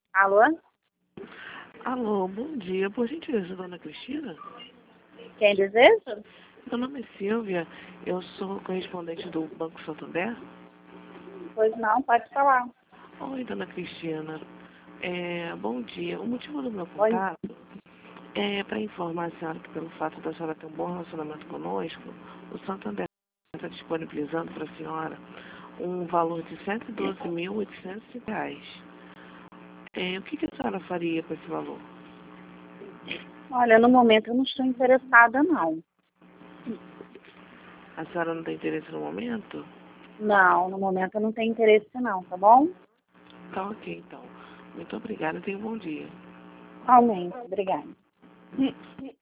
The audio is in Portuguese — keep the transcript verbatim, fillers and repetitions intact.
Alô? Alô, bom dia. Por gentileza, dona Cristina? Quem deseja? Meu nome é Silvia, eu sou correspondente do Banco Santander. Pois não, pode falar. Oi, dona Cristina. É, bom dia. O motivo do meu Oi. contato é para informar a senhora que, pelo fato da senhora ter um bom relacionamento conosco, o Santander está disponibilizando para a senhora um valor de cento e doze mil oitocentos e cinco reais. É, o que, que a senhora faria com esse valor? Olha, no momento eu não estou interessada, não. A senhora não tem interesse no momento? Não, no momento eu não tenho interesse, não, tá bom? Tá ok, então. Muito obrigada e tenha um bom dia. Realmente, obrigada.